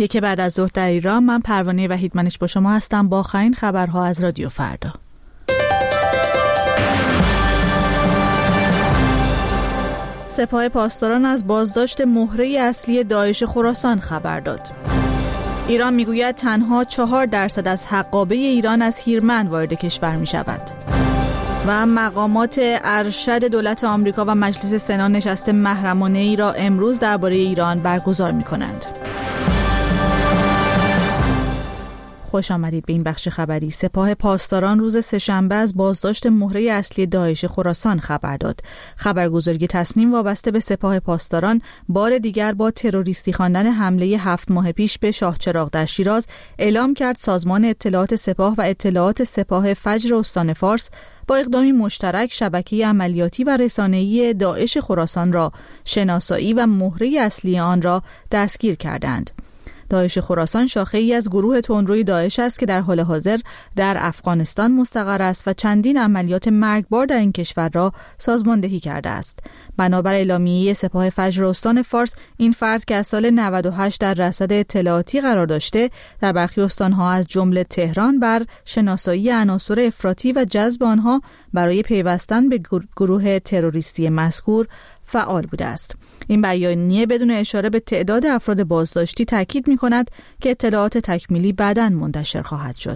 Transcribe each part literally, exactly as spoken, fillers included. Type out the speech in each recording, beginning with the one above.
یک بعد از ظهر در ایران. من پروانه وحیدمنش با شما هستم با آخرین خبرها از رادیو فردا. سپاه پاسداران از بازداشت مهره اصلی داعش خراسان خبر داد. ایران میگوید تنها چهار درصد از حقابه ایران از هیرمند وارد کشور می شود. و مقامات ارشد دولت آمریکا و مجلس سنا نشست محرمانه ای را امروز درباره ایران برگزار می کنند. خوش آمدید به این بخش خبری. سپاه پاسداران روز سه‌شنبه از بازداشت مهره اصلی داعش خراسان خبر داد. خبرگزاری تصنیم وابسته به سپاه پاسداران بار دیگر با تروریستی خواندن حمله هفت ماه پیش به شاهچراغ در شیراز اعلام کرد سازمان اطلاعات سپاه و اطلاعات سپاه فجر استان فارس با اقدامی مشترک شبکه عملیاتی و رسانه‌ای داعش خراسان را شناسایی و مهره اصلی آن را دستگیر کردند. داعش خراسان شاخه‌ای از گروه تندروی داعش است که در حال حاضر در افغانستان مستقر است و چندین عملیات مرگبار در این کشور را سازماندهی کرده است. بنابر اعلامیه سپاه فجر استان فارس، این فرد که از سال نود و هشت در رصد اطلاعاتی قرار داشته، در برخی استانها از جمله تهران بر شناسایی عناصر افراطی و جذب آنها برای پیوستن به گروه تروریستی مذکور فعال بوده است. این بیانیه بدون اشاره به تعداد افراد بازداشتی تاکید می‌کند که اطلاعات تکمیلی بعداً منتشر خواهد شد.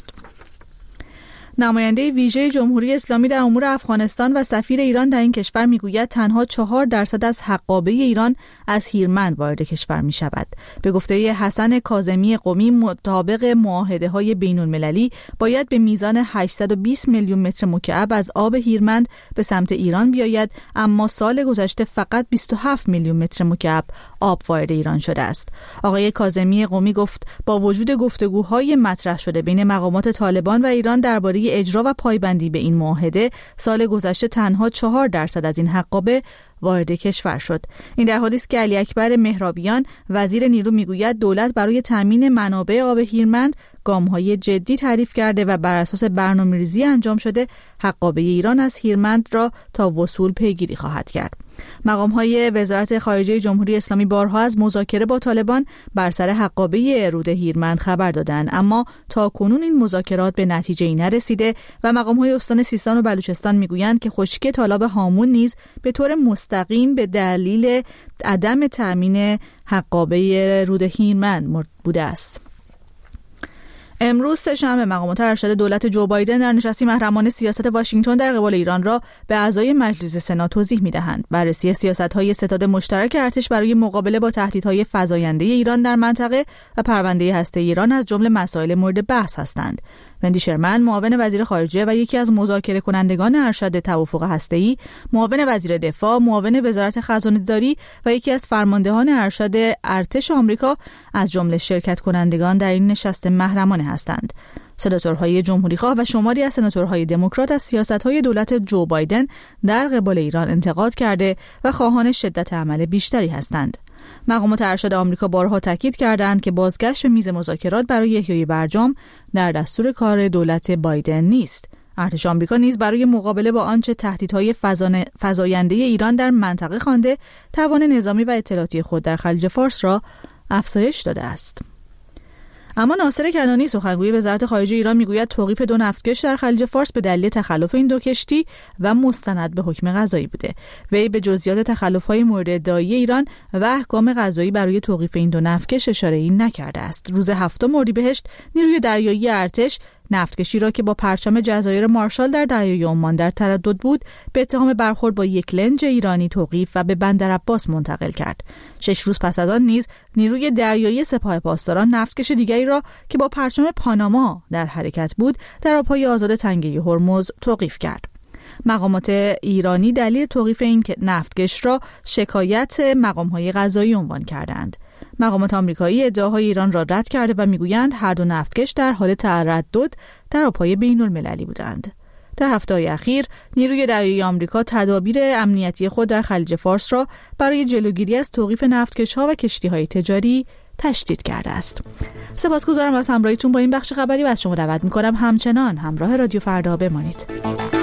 نماینده ویژه جمهوری اسلامی در امور افغانستان و سفیر ایران در این کشور میگوید تنها چهار درصد از حقابه ایران از هیرمند وارد کشور می شود. به گفته حسن کاظمی قمی، مطابق معاهده‌های بین‌المللی باید به میزان هشتصد و بیست میلیون متر مکعب از آب هیرمند به سمت ایران بیاید، اما سال گذشته فقط بیست و هفت میلیون متر مکعب آب وارد ایران شده است. آقای کاظمی قمی گفت با وجود گفتگوهای مطرح شده بین مقامات طالبان و ایران درباره اجرا و پایبندی به این معاهده، سال گذشته تنها چهار درصد از این حقابه وارد کشور شد. این در حالی است که علی اکبر مهرابیان وزیر نیرو میگوید دولت برای تامین منابع آب هیرمند گام‌های جدی تعریف کرده و بر اساس برنامه‌ریزی انجام شده حقابه ایران از هیرمند را تا وصول پیگیری خواهد کرد. مقام‌های وزارت خارجه جمهوری اسلامی بارها از مذاکره با طالبان بر سر حقابه رود هیرمند خبر دادند، اما تا کنون این مذاکرات به نتیجه‌ای نرسیده و مقام‌های استان سیستان و بلوچستان میگویند که خشکی تالاب هامون نیز به طور مستقیم به دلیل عدم تأمین حقابه رود هیرمند بوده است. امروز سه‌شنبه مقامات ارشد دولت جو بایدن در نشستی محرمانه سیاست واشنگتن در قبال ایران را به اعضای مجلس سنا توضیح می‌دهند. بررسی سیاست‌های ستاد مشترک ارتش برای مقابله با تهدیدهای فزاینده ایران در منطقه و پرونده هسته ایران از جمله مسائل مورد بحث هستند. وندی شرمن، معاون وزیر خارجه و یکی از مذاکره کنندگان ارشد توافق هسته‌ای، معاون وزیر دفاع، معاون وزارت خزانه‌داری و یکی از فرماندهان ارشد ارتش آمریکا از جمله شرکت کنندگان در این نشست محرمانه هستند. سناتورهای جمهوری‌خواه و شماری از سناتورهای دموکرات از سیاست‌های دولت جو بایدن در قبال ایران انتقاد کرده و خواهان شدت عمل بیشتری هستند. مقامات ارشد آمریکا بارها تاکید کردند که بازگشت به میز مذاکرات برای احیای برجام در دستور کار دولت بایدن نیست. ارتش آمریکا نیز برای مقابله با آنچه تهدیدهای فزاینده ایران در منطقه خوانده، توان نظامی و اطلاعاتی خود در خلیج فارس را افزایش داده است. اما ناصر کنانی، سخنگوی وزارت خارجه ایران، میگوید توقیف دو نفتکش در خلیج فارس به دلیل تخلف این دو کشتی و مستند به حکم قضایی بوده. وی به جزئیات تخلف‌های مورد ادعای ایران و احکام قضایی برای توقیف این دو نفتکش اشاره‌ای نکرده است. روز هفتم اردیبهشت نیروی دریایی ارتش نفتکشی را که با پرچم جزایر مارشال در دریای عمان در تردد بود به اتهام برخورد با یک لنج ایرانی توقیف و به بندر عباس منتقل کرد. شش روز پس از آن نیز نیروی دریایی سپاه پاسداران نفتکش دیگری را که با پرچم پاناما در حرکت بود در آبهای آزاد تنگه هرمز توقیف کرد. مقامات ایرانی دلیل توقیف این نفتکش را شکایت مقام‌های قضایی عنوان کردند. مقامات آمریکایی ادعاهای ایران را رد کرده و میگویند هر دو نفتکش در حال تردد در آبهای بین‌المللی بودند. در هفته‌های اخیر نیروی دریایی آمریکا تدابیر امنیتی خود در خلیج فارس را برای جلوگیری از توقیف نفتکش‌ها و کشتی‌های تجاری تشدید کرده است. سپاسگزارم از همراهیتون با این بخش خبری و از شما دعوت می‌کنم همچنان همراه رادیو فردا بمانید.